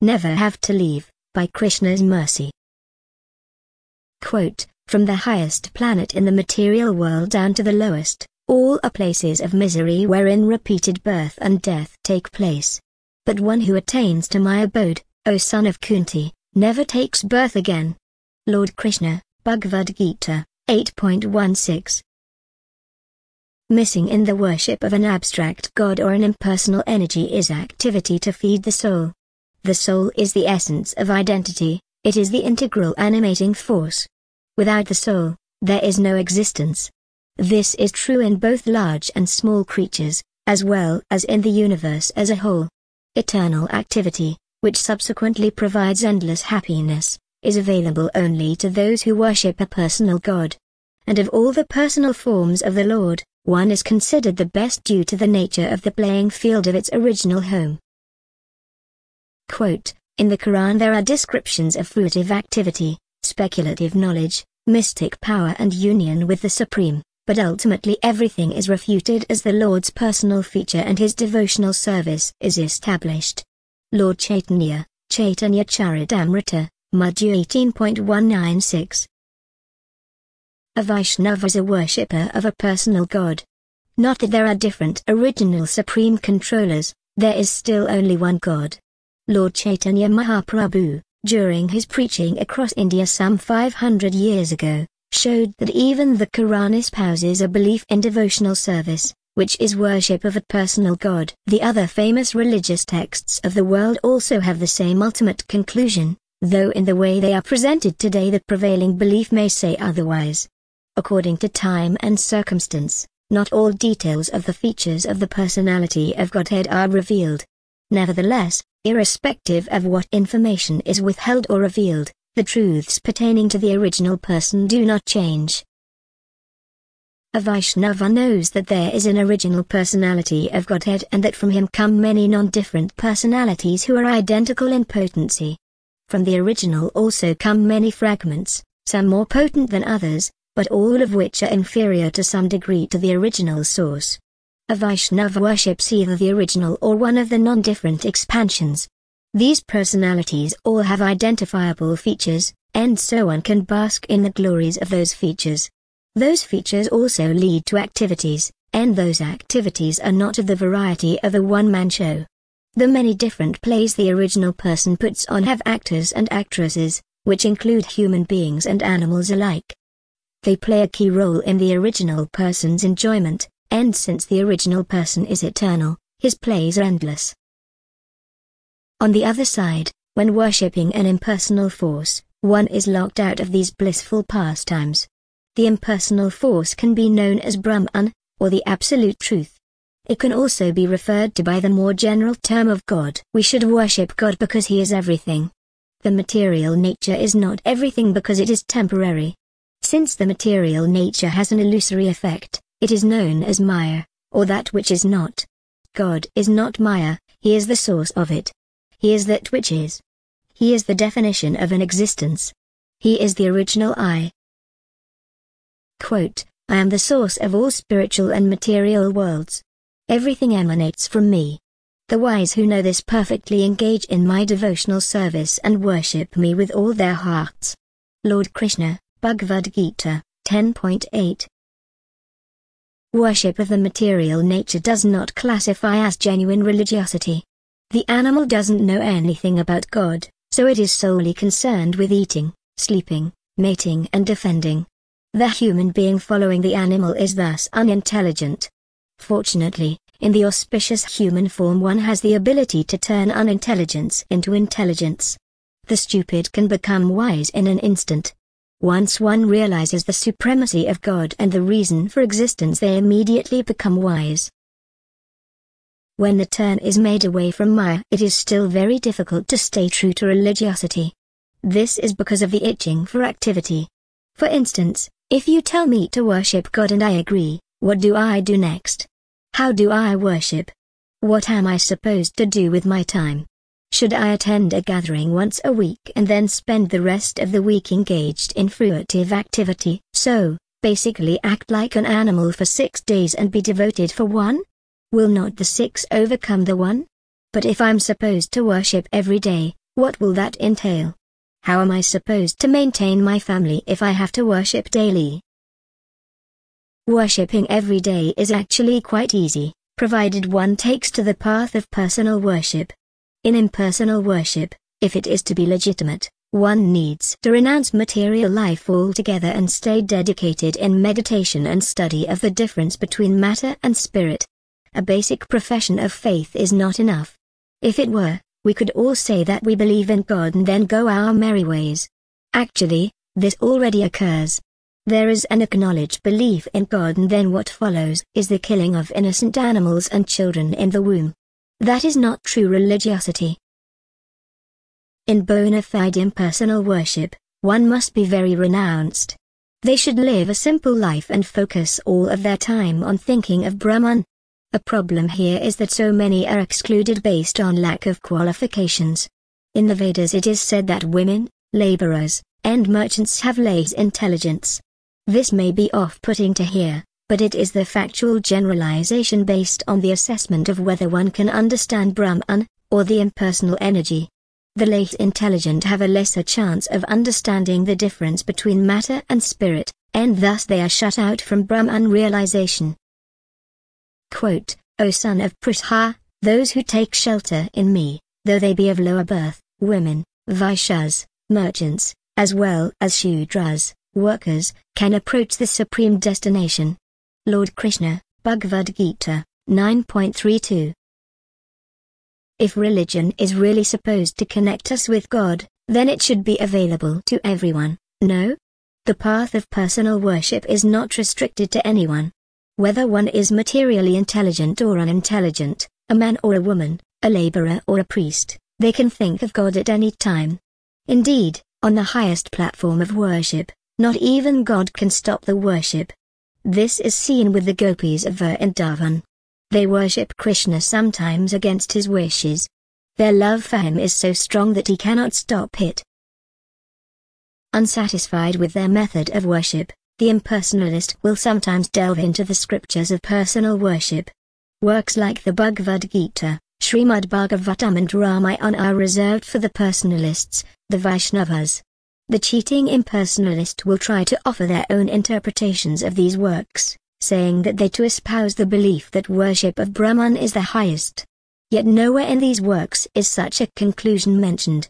never have to leave, by Krishna's mercy. Quote, from the highest planet in the material world down to the lowest, all are places of misery wherein repeated birth and death take place. But one who attains to my abode, O son of Kunti, never takes birth again. Lord Krishna, Bhagavad Gita, 8.16. Missing in the worship of an abstract god or an impersonal energy is activity to feed the soul. The soul is the essence of identity, it is the integral animating force. Without the soul, there is no existence. This is true in both large and small creatures, as well as in the universe as a whole. Eternal activity, which subsequently provides endless happiness, is available only to those who worship a personal God. And of all the personal forms of the Lord, one is considered the best due to the nature of the playing field of its original home. Quote, in the Quran there are descriptions of fruitive activity, speculative knowledge, mystic power and union with the Supreme, but ultimately everything is refuted as the Lord's personal feature and his devotional service is established. Lord Chaitanya, Chaitanya Charitamrita, Madhya 18.196. A Vaishnava is a worshipper of a personal God. Not that there are different original supreme controllers, there is still only one God. Lord Chaitanya Mahaprabhu, during his preaching across India some 500 years ago, showed that even the Quran espouses a belief in devotional service, which is worship of a personal God. The other famous religious texts of the world also have the same ultimate conclusion, though in the way they are presented today the prevailing belief may say otherwise. According to time and circumstance, not all details of the features of the personality of Godhead are revealed. Nevertheless, irrespective of what information is withheld or revealed, the truths pertaining to the original person do not change. A Vaishnava knows that there is an original personality of Godhead and that from him come many non-different personalities who are identical in potency. From the original also come many fragments, some more potent than others, but all of which are inferior to some degree to the original source. A Vaishnava worships either the original or one of the non-different expansions. These personalities all have identifiable features, and so one can bask in the glories of those features. Those features also lead to activities, and those activities are not of the variety of a one-man show. The many different plays the original person puts on have actors and actresses, which include human beings and animals alike. They play a key role in the original person's enjoyment, and since the original person is eternal, his plays are endless. On the other side, when worshipping an impersonal force, one is locked out of these blissful pastimes. The impersonal force can be known as Brahman, or the Absolute Truth. It can also be referred to by the more general term of God. We should worship God because He is everything. The material nature is not everything because it is temporary. Since the material nature has an illusory effect, it is known as Maya, or that which is not. God is not Maya, He is the source of it. He is that which is. He is the definition of an existence. He is the original I. Quote, I am the source of all spiritual and material worlds. Everything emanates from me. The wise who know this perfectly engage in my devotional service and worship me with all their hearts. Lord Krishna, Bhagavad Gita, 10.8. Worship of the material nature does not classify as genuine religiosity. The animal doesn't know anything about God, so it is solely concerned with eating, sleeping, mating and defending. The human being following the animal is thus unintelligent. Fortunately, in the auspicious human form one has the ability to turn unintelligence into intelligence. The stupid can become wise in an instant. Once one realizes the supremacy of God and the reason for existence, they immediately become wise. When the turn is made away from Maya, it is still very difficult to stay true to religiosity. This is because of the itching for activity. For instance, if you tell me to worship God and I agree, what do I do next? How do I worship? What am I supposed to do with my time? Should I attend a gathering once a week and then spend the rest of the week engaged in fruitive activity? So, basically act like an animal for 6 days and be devoted for one? Will not the 6 overcome the one? But if I'm supposed to worship every day, What will that entail? How am I supposed to maintain my family if I have to worship daily? Worshipping every day is actually quite easy, provided one takes to the path of personal worship. In impersonal worship, if it is to be legitimate, one needs to renounce material life altogether and stay dedicated in meditation and study of the difference between matter and spirit. A basic profession of faith is not enough. If it were, we could all say that we believe in God and then go our merry ways. Actually, this already occurs. There is an acknowledged belief in God and then what follows is the killing of innocent animals and children in the womb. That is not true religiosity. In bona fide impersonal worship, one must be very renounced. They should live a simple life and focus all of their time on thinking of Brahman. A problem here is that so many are excluded based on lack of qualifications. In the Vedas it is said that women, laborers, and merchants have less intelligence. This may be off-putting to hear, but it is the factual generalization based on the assessment of whether one can understand Brahman, or the impersonal energy. The less intelligent have a lesser chance of understanding the difference between matter and spirit, and thus they are shut out from Brahman realization. Quote, O son of Pritha, those who take shelter in me, though they be of lower birth, women, Vaishyas, merchants, as well as Shudras, workers, can approach the supreme destination. Lord Krishna, Bhagavad Gita, 9.32. If religion is really supposed to connect us with God, then it should be available to everyone, no? The path of personal worship is not restricted to anyone. Whether one is materially intelligent or unintelligent, a man or a woman, a laborer or a priest, they can think of God at any time. Indeed, on the highest platform of worship, not even God can stop the worship. This is seen with the gopis of Vrindavan. They worship Krishna sometimes against his wishes. Their love for him is so strong that he cannot stop it. Unsatisfied with their method of worship, the impersonalist will sometimes delve into the scriptures of personal worship. Works like the Bhagavad Gita, Srimad Bhagavatam and Ramayana are reserved for the personalists, the Vaishnavas. The cheating impersonalist will try to offer their own interpretations of these works, saying that they too espouse the belief that worship of Brahman is the highest. Yet nowhere in these works is such a conclusion mentioned.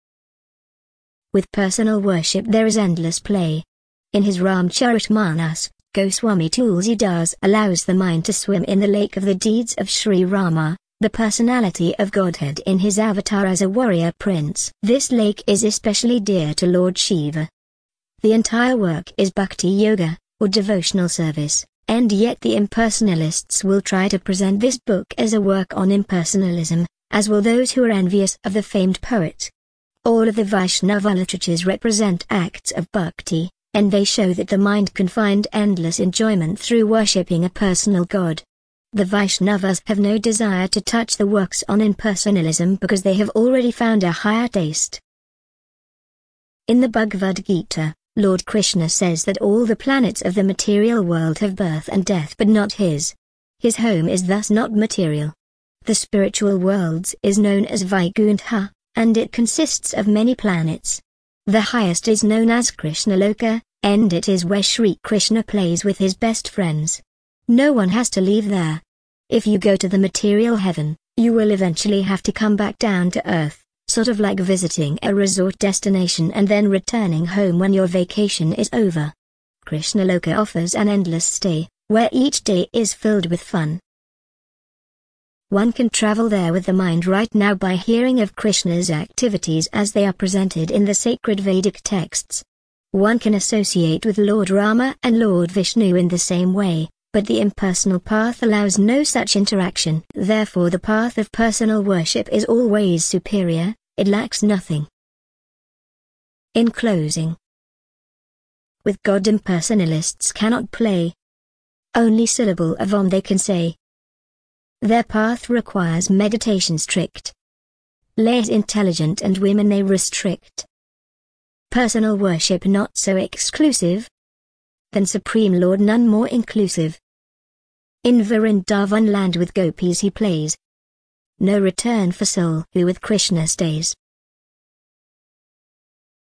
With personal worship there is endless play. In his Ramcharitmanas, Goswami Tulsidas allows the mind to swim in the lake of the deeds of Sri Rama, the personality of Godhead in his avatar as a warrior prince. This lake is especially dear to Lord Shiva. The entire work is bhakti yoga, or devotional service, and yet the impersonalists will try to present this book as a work on impersonalism, as will those who are envious of the famed poet. All of the Vaishnava literatures represent acts of bhakti, and they show that the mind can find endless enjoyment through worshipping a personal God. The Vaishnavas have no desire to touch the works on impersonalism because they have already found a higher taste. In the Bhagavad Gita, Lord Krishna says that all the planets of the material world have birth and death but not his. His home is thus not material. The spiritual world is known as Vaikuntha, and it consists of many planets. The highest is known as Krishnaloka, and it is where Sri Krishna plays with his best friends. No one has to leave there. If you go to the material heaven, you will eventually have to come back down to earth, sort of like visiting a resort destination and then returning home when your vacation is over. Krishnaloka offers an endless stay, where each day is filled with fun. One can travel there with the mind right now by hearing of Krishna's activities as they are presented in the sacred Vedic texts. One can associate with Lord Rama and Lord Vishnu in the same way, but the impersonal path allows no such interaction. Therefore the path of personal worship is always superior, it lacks nothing. In closing, with God impersonalists cannot play. Only syllable of Om they can say. Their path requires meditation strict. Less intelligent and women they restrict. Personal worship not so exclusive. Than Supreme Lord none more inclusive. In Vrindavan land with gopis he plays. No return for soul who with Krishna stays.